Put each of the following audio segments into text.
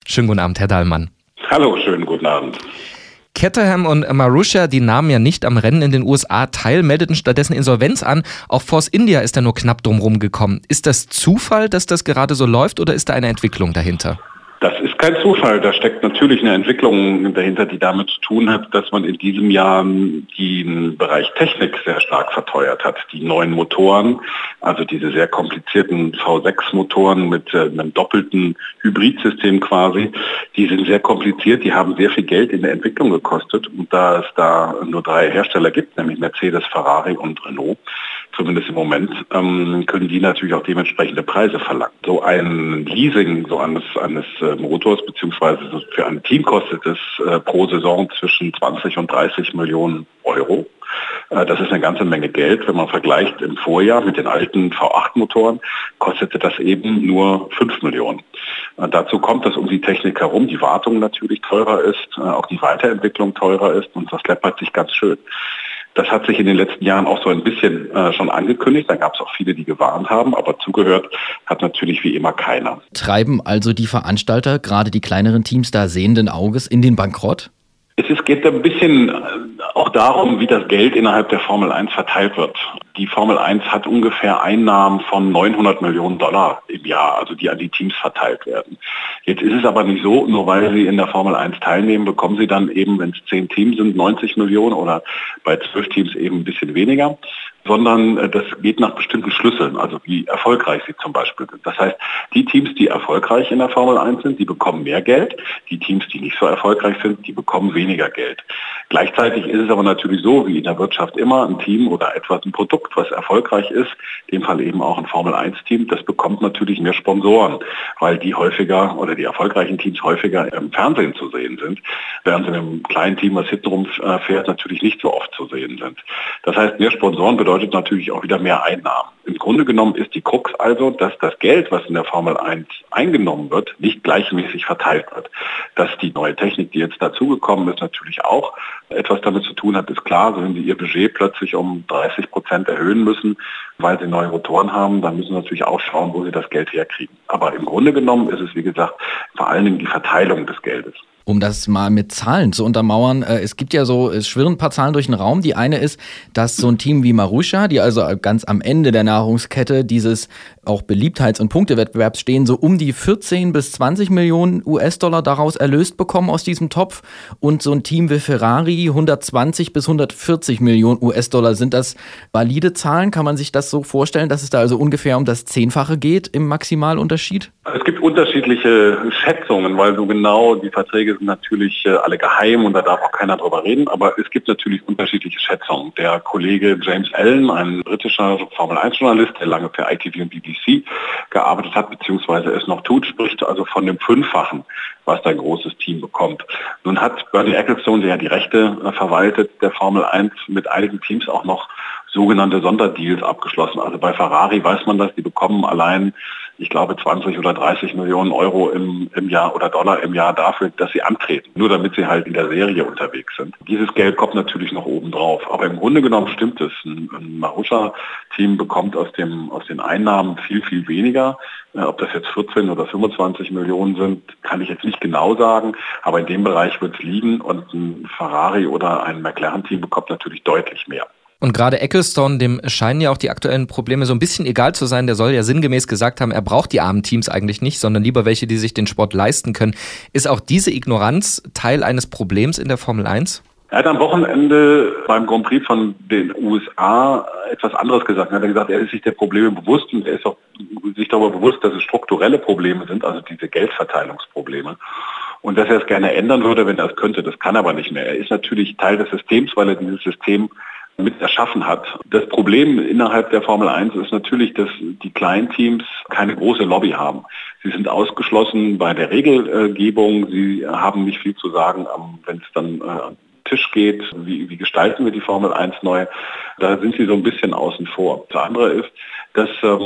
Schönen guten Abend, Herr Dahlmann. Hallo, schönen guten Abend. Caterham und Marussia, die nahmen ja nicht am Rennen in den USA teil, meldeten stattdessen Insolvenz an. Auch Force India ist da nur knapp drumherum gekommen. Ist das Zufall, dass das gerade so läuft, oder ist da eine Entwicklung dahinter? Das ist kein Zufall. Da steckt natürlich eine Entwicklung dahinter, die damit zu tun hat, dass man in diesem Jahr den Bereich Technik sehr stark verteuert hat. Die neuen Motoren, also diese sehr komplizierten V6-Motoren mit einem doppelten Hybridsystem quasi, die sind sehr kompliziert, die haben sehr viel Geld in der Entwicklung gekostet. Und da es da nur 3 Hersteller gibt, nämlich Mercedes, Ferrari und Renault, zumindest im Moment, können die natürlich auch dementsprechende Preise verlangen. So ein Leasing so eines Motors beziehungsweise für ein Team kostet es pro Saison zwischen 20 und 30 Millionen Euro. Das ist eine ganze Menge Geld. Wenn man vergleicht im Vorjahr mit den alten V8-Motoren, kostete das eben nur 5 Millionen. Dazu kommt, dass um die Technik herum die Wartung natürlich teurer ist, auch die Weiterentwicklung teurer ist, und das läppert sich ganz schön. Das hat sich in den letzten Jahren auch so ein bisschen schon angekündigt. Da gab es auch viele, die gewarnt haben, aber zugehört hat natürlich wie immer keiner. Treiben also die Veranstalter, gerade die kleineren Teams, da sehenden Auges in den Bankrott? Es geht ein bisschen auch darum, wie das Geld innerhalb der Formel 1 verteilt wird. Die Formel 1 hat ungefähr Einnahmen von 900 Millionen Dollar im Jahr, also die an die Teams verteilt werden. Jetzt ist es aber nicht so, nur weil sie in der Formel 1 teilnehmen, bekommen sie dann eben, wenn es 10 Teams sind, 90 Millionen oder bei 12 Teams eben ein bisschen weniger, sondern das geht nach bestimmten Schlüsseln, also wie erfolgreich sie zum Beispiel sind. Das heißt, die Teams, die erfolgreich in der Formel 1 sind, die bekommen mehr Geld. Die Teams, die nicht so erfolgreich sind, die bekommen weniger Geld. Gleichzeitig ist es aber natürlich so, wie in der Wirtschaft immer, ein Team oder ein Produkt, was erfolgreich ist, in dem Fall eben auch ein Formel 1-Team, das bekommt natürlich mehr Sponsoren, weil die häufiger oder die erfolgreichen Teams häufiger im Fernsehen zu sehen sind, während sie in einem kleinen Team, was hintenrum fährt, natürlich nicht so oft zu sehen sind. Das heißt, mehr Sponsoren bedeutet natürlich auch wieder mehr Einnahmen. Im Grunde genommen ist die Krux also, dass das Geld, was in der Formel 1 eingenommen wird, nicht gleichmäßig verteilt wird. Dass die neue Technik, die jetzt dazugekommen ist, natürlich auch etwas damit zu tun hat, ist klar. Wenn sie ihr Budget plötzlich um 30% erhöhen müssen, weil sie neue Motoren haben, dann müssen sie natürlich auch schauen, wo sie das Geld herkriegen. Aber im Grunde genommen ist es, wie gesagt, vor allen Dingen die Verteilung des Geldes. Um das mal mit Zahlen zu untermauern, es schwirren ein paar Zahlen durch den Raum. Die eine ist, dass so ein Team wie Marussia, die also ganz am Ende der Nahrungskette dieses auch Beliebtheits- und Punktewettbewerbs stehen, so um die 14 bis 20 Millionen US-Dollar daraus erlöst bekommen aus diesem Topf. Und so ein Team wie Ferrari 120 bis 140 Millionen US-Dollar. Sind das valide Zahlen? Kann man sich das so vorstellen, dass es da also ungefähr um das 10-fache geht im Maximalunterschied? Es gibt unterschiedliche Schätzungen, weil so genau die Verträge sind natürlich alle geheim und da darf auch keiner drüber reden, aber es gibt natürlich unterschiedliche Schätzungen. Der Kollege James Allen, ein britischer Formel-1-Journalist, der lange für ITV und BBC gearbeitet hat, beziehungsweise es noch tut, spricht also von dem 5-fachen, was ein großes Team bekommt. Nun hat Bernie Ecclestone, der ja die Rechte verwaltet, der Formel 1 mit einigen Teams auch noch sogenannte Sonderdeals abgeschlossen. Also bei Ferrari weiß man das, die bekommen allein, ich glaube, 20 oder 30 Millionen Euro im Jahr oder Dollar im Jahr dafür, dass sie antreten, nur damit sie halt in der Serie unterwegs sind. Dieses Geld kommt natürlich noch oben drauf. Aber im Grunde genommen stimmt es. Ein Marussia-Team bekommt aus den Einnahmen viel, viel weniger. Ob das jetzt 14 oder 25 Millionen sind, kann ich jetzt nicht genau sagen. Aber in dem Bereich wird es liegen und ein Ferrari oder ein McLaren-Team bekommt natürlich deutlich mehr. Und gerade Ecclestone, dem scheinen ja auch die aktuellen Probleme so ein bisschen egal zu sein. Der soll ja sinngemäß gesagt haben, er braucht die armen Teams eigentlich nicht, sondern lieber welche, die sich den Sport leisten können. Ist auch diese Ignoranz Teil eines Problems in der Formel 1? Er hat am Wochenende beim Grand Prix von den USA etwas anderes gesagt. Er hat gesagt, er ist sich der Probleme bewusst und er ist auch sich darüber bewusst, dass es strukturelle Probleme sind, also diese Geldverteilungsprobleme. Und dass er es gerne ändern würde, wenn er es könnte. Das kann er aber nicht mehr. Er ist natürlich Teil des Systems, weil er dieses System mit erschaffen hat. Das Problem innerhalb der Formel 1 ist natürlich, dass die kleinen Teams keine große Lobby haben. Sie sind ausgeschlossen bei der Regelgebung. Sie haben nicht viel zu sagen, wenn es dann Tisch geht, wie gestalten wir die Formel 1 neu, da sind sie so ein bisschen außen vor. Das andere ist, dass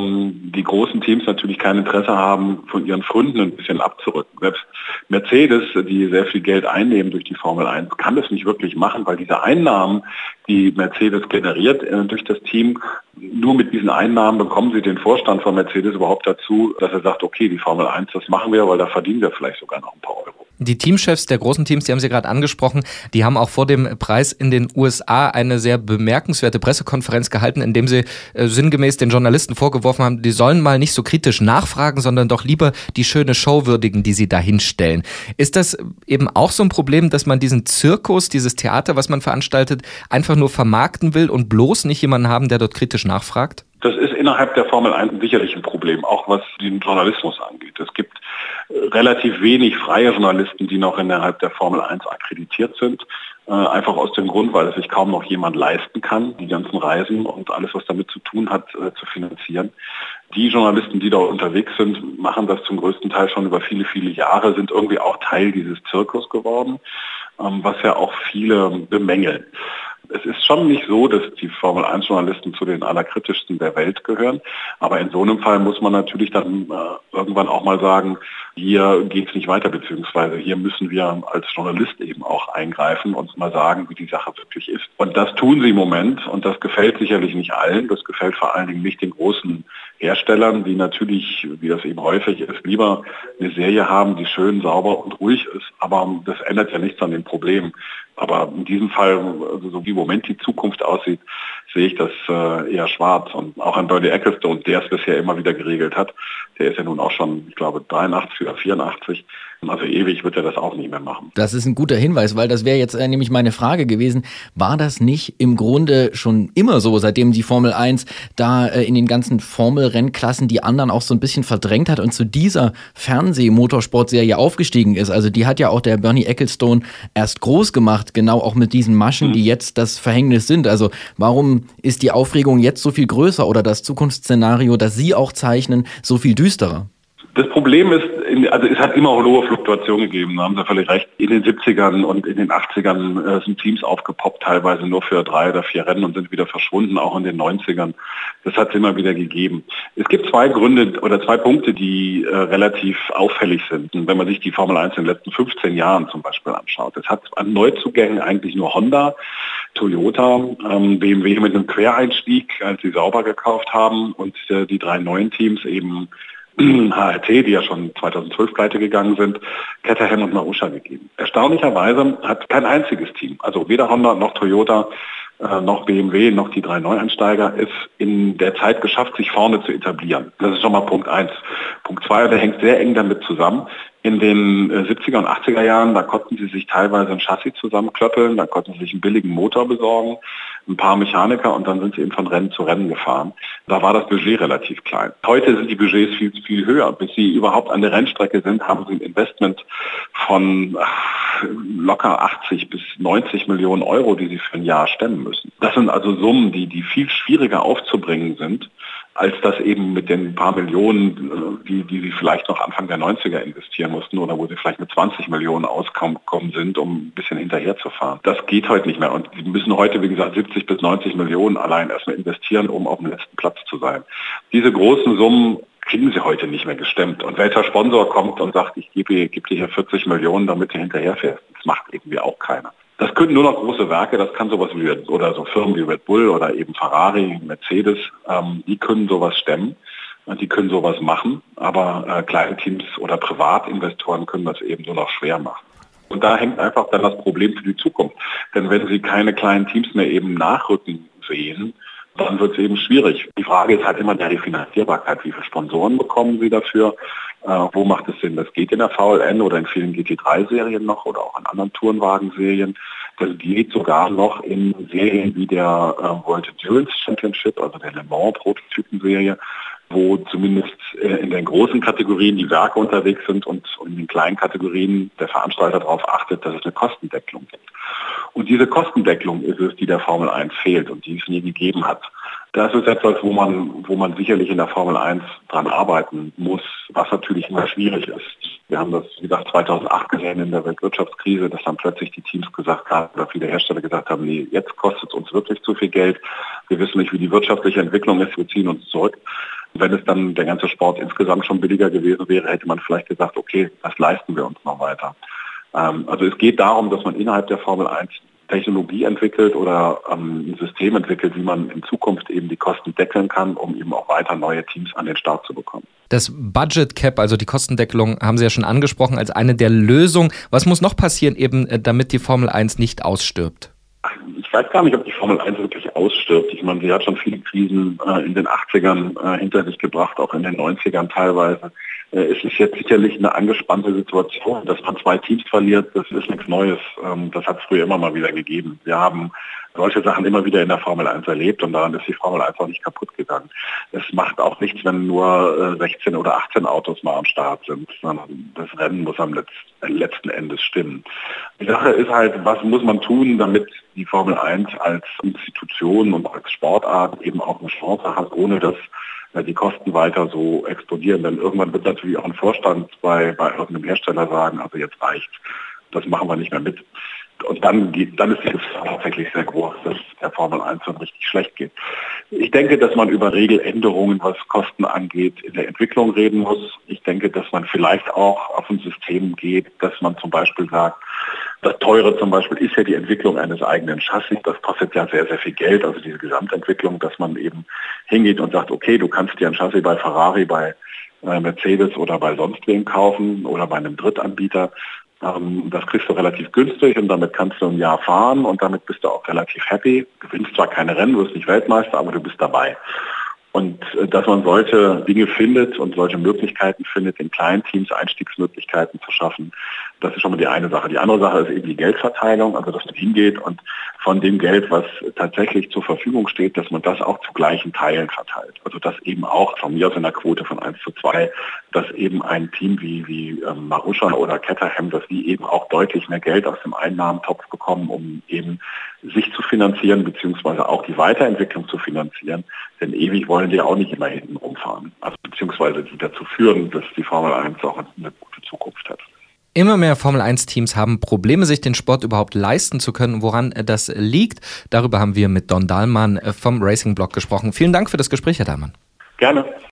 die großen Teams natürlich kein Interesse haben, von ihren Freunden ein bisschen abzurücken. Selbst Mercedes, die sehr viel Geld einnehmen durch die Formel 1, kann das nicht wirklich machen, weil diese Einnahmen, die Mercedes generiert durch das Team, nur mit diesen Einnahmen bekommen sie den Vorstand von Mercedes überhaupt dazu, dass er sagt, okay, die Formel 1, das machen wir, weil da verdienen wir vielleicht sogar noch ein paar Euro. Die Teamchefs der großen Teams, die haben Sie gerade angesprochen, die haben auch vor dem Preis in den USA eine sehr bemerkenswerte Pressekonferenz gehalten, in dem sie sinngemäß den Journalisten vorgeworfen haben, die sollen mal nicht so kritisch nachfragen, sondern doch lieber die schöne Show würdigen, die sie da hinstellen. Ist das eben auch so ein Problem, dass man diesen Zirkus, dieses Theater, was man veranstaltet, einfach nur vermarkten will und bloß nicht jemanden haben, der dort kritisch nachfragt? Das ist innerhalb der Formel 1 sicherlich ein Problem, auch was den Journalismus angeht. Es gibt relativ wenig freie Journalisten, die noch innerhalb der Formel 1 akkreditiert sind. Einfach aus dem Grund, weil es sich kaum noch jemand leisten kann, die ganzen Reisen und alles, was damit zu tun hat, zu finanzieren. Die Journalisten, die dort unterwegs sind, machen das zum größten Teil schon über viele, viele Jahre, sind irgendwie auch Teil dieses Zirkus geworden, was ja auch viele bemängeln. Es ist schon nicht so, dass die Formel-1-Journalisten zu den allerkritischsten der Welt gehören. Aber in so einem Fall muss man natürlich dann irgendwann auch mal sagen, hier geht es nicht weiter, beziehungsweise hier müssen wir als Journalist eben auch eingreifen und mal sagen, wie die Sache wirklich ist. Und das tun sie im Moment und das gefällt sicherlich nicht allen. Das gefällt vor allen Dingen nicht den großen Herstellern, die natürlich, wie das eben häufig ist, lieber eine Serie haben, die schön, sauber und ruhig ist. Aber das ändert ja nichts an den Problemen. Aber in diesem Fall, also so wie im Moment die Zukunft aussieht, sehe ich das eher schwarz. Und auch an Bernie Ecclestone, der es bisher immer wieder geregelt hat, der ist ja nun auch schon, ich glaube, 83 oder 84. Also ewig wird er das auch nicht mehr machen. Das ist ein guter Hinweis, weil das wäre jetzt nämlich meine Frage gewesen. War das nicht im Grunde schon immer so, seitdem die Formel 1 da in den ganzen Formelrennklassen die anderen auch so ein bisschen verdrängt hat und zu dieser Fernseh-Motorsportserie aufgestiegen ist? Also die hat ja auch der Bernie Ecclestone erst groß gemacht, genau auch mit diesen Maschen, die jetzt das Verhängnis sind. Also warum ist die Aufregung jetzt so viel größer oder das Zukunftsszenario, das Sie auch zeichnen, so viel düsterer? Das Problem ist, also es hat immer hohe Fluktuationen gegeben, da haben Sie völlig recht. In den 70ern und in den 80ern sind Teams aufgepoppt, teilweise nur für 3 oder 4 Rennen und sind wieder verschwunden, auch in den 90ern. Das hat es immer wieder gegeben. Es gibt 2 Gründe oder 2 Punkte, die relativ auffällig sind. Und wenn man sich die Formel 1 in den letzten 15 Jahren zum Beispiel anschaut, es hat an Neuzugängen eigentlich nur Honda, Toyota, BMW mit einem Quereinstieg, als sie sauber gekauft haben und die 3 neuen Teams eben HRT, die ja schon 2012 pleite gegangen sind, Caterham und Marussia gegeben. Erstaunlicherweise hat kein einziges Team, also weder Honda noch Toyota noch BMW noch die 3 Neueinsteiger es in der Zeit geschafft, sich vorne zu etablieren. Das ist schon mal Punkt 1. Punkt 2, der hängt sehr eng damit zusammen. In den 70er und 80er Jahren, da konnten sie sich teilweise ein Chassis zusammenklöppeln, da konnten sie sich einen billigen Motor besorgen, ein paar Mechaniker und dann sind sie eben von Rennen zu Rennen gefahren. Da war das Budget relativ klein. Heute sind die Budgets viel, viel höher. Bis sie überhaupt an der Rennstrecke sind, haben sie ein Investment von locker 80 bis 90 Millionen Euro, die sie für ein Jahr stemmen müssen. Das sind also Summen, die viel schwieriger aufzubringen sind, als das eben mit den paar Millionen, die sie vielleicht noch Anfang der 90er investieren mussten oder wo sie vielleicht mit 20 Millionen ausgekommen sind, um ein bisschen hinterherzufahren. Das geht heute nicht mehr und sie müssen heute, wie gesagt, 70 bis 90 Millionen allein erstmal investieren, um auf dem letzten Platz zu sein. Diese großen Summen kriegen sie heute nicht mehr gestemmt. Und welcher Sponsor kommt und sagt, ich gebe dir hier 40 Millionen, damit du hinterherfährst? Das macht irgendwie auch keiner. Das können nur noch große Werke, das kann sowas wie oder so Firmen wie Red Bull oder eben Ferrari, Mercedes, die können sowas stemmen, die können sowas machen, aber kleine Teams oder Privatinvestoren können das eben nur noch schwer machen. Und da hängt einfach dann das Problem für die Zukunft. Denn wenn sie keine kleinen Teams mehr eben nachrücken sehen, dann wird es eben schwierig. Die Frage ist halt immer die Finanzierbarkeit. Wie viele Sponsoren bekommen sie dafür? Wo macht es Sinn? Das geht in der VLN oder in vielen GT3-Serien noch oder auch in anderen Tourenwagen-Serien. Das geht sogar noch in Serien wie der World Endurance Championship, also der Le Mans-Prototypen-Serie, wo zumindest in den großen Kategorien die Werke unterwegs sind und in den kleinen Kategorien der Veranstalter darauf achtet, dass es eine Kostendeckelung gibt. Und diese Kostendeckelung ist es, die der Formel 1 fehlt und die es nie gegeben hat. Das ist etwas, wo man sicherlich in der Formel 1 dran arbeiten muss, was natürlich immer schwierig ist. Wir haben das, wie gesagt, 2008 gesehen in der Weltwirtschaftskrise, dass dann plötzlich die Teams gesagt haben, oder viele Hersteller gesagt haben, nee, jetzt kostet es uns wirklich zu viel Geld. Wir wissen nicht, wie die wirtschaftliche Entwicklung ist, wir ziehen uns zurück. Wenn es dann der ganze Sport insgesamt schon billiger gewesen wäre, hätte man vielleicht gesagt, okay, das leisten wir uns noch weiter. Also es geht darum, dass man innerhalb der Formel 1 Technologie entwickelt oder ein System entwickelt, wie man in Zukunft eben die Kosten deckeln kann, um eben auch weiter neue Teams an den Start zu bekommen. Das Budget Cap, also die Kostendeckelung, haben Sie ja schon angesprochen als eine der Lösungen. Was muss noch passieren, eben damit die Formel 1 nicht ausstirbt? Ich weiß gar nicht, ob die Formel 1 wirklich ausstirbt. Ich meine, sie hat schon viele Krisen in den 80ern hinter sich gebracht, auch in den 90ern teilweise. Es ist jetzt sicherlich eine angespannte Situation, dass man 2 Teams verliert, das ist nichts Neues. Das hat es früher immer mal wieder gegeben. Wir haben solche Sachen immer wieder in der Formel 1 erlebt und daran ist die Formel 1 auch nicht kaputt gegangen. Es macht auch nichts, wenn nur 16 oder 18 Autos mal am Start sind, sondern das Rennen muss am letzten Endes stimmen. Die Sache ist halt, was muss man tun, damit die Formel 1 als Institution und als Sportart eben auch eine Chance hat, ohne dass die Kosten weiter so explodieren. Denn irgendwann wird natürlich auch ein Vorstand bei irgendeinem Hersteller sagen, also jetzt reicht's, das machen wir nicht mehr mit. Und dann ist die Gefahr tatsächlich sehr groß, dass der Formel 1 dann richtig schlecht geht. Ich denke, dass man über Regeländerungen, was Kosten angeht, in der Entwicklung reden muss. Ich denke, dass man vielleicht auch auf ein System geht, dass man zum Beispiel sagt, das Teure zum Beispiel ist ja die Entwicklung eines eigenen Chassis. Das kostet ja sehr, sehr viel Geld, also diese Gesamtentwicklung, dass man eben hingeht und sagt, okay, du kannst dir ein Chassis bei Ferrari, bei Mercedes oder bei sonst wem kaufen oder bei einem Drittanbieter. Das kriegst du relativ günstig und damit kannst du ein Jahr fahren und damit bist du auch relativ happy. Gewinnst zwar keine Rennen, du wirst nicht Weltmeister, aber du bist dabei. Und dass man solche Dinge findet und solche Möglichkeiten findet, in kleinen Teams Einstiegsmöglichkeiten zu schaffen, das ist schon mal die eine Sache. Die andere Sache ist eben die Geldverteilung, also dass man hingeht und von dem Geld, was tatsächlich zur Verfügung steht, dass man das auch zu gleichen Teilen verteilt. Also dass eben auch von mir aus in einer Quote von 1:2, dass eben ein Team wie Marussia oder Caterham, dass die eben auch deutlich mehr Geld aus dem Einnahmentopf bekommen, um eben sich zu finanzieren, beziehungsweise auch die Weiterentwicklung zu finanzieren. Denn ewig wollen die auch nicht immer hinten rumfahren. Also beziehungsweise die dazu führen, dass die Formel 1 auch eine gute Zukunft hat. Immer mehr Formel-1-Teams haben Probleme, sich den Sport überhaupt leisten zu können. Woran das liegt, darüber haben wir mit Don Dahlmann vom Racing Blog gesprochen. Vielen Dank für das Gespräch, Herr Dahlmann. Gerne.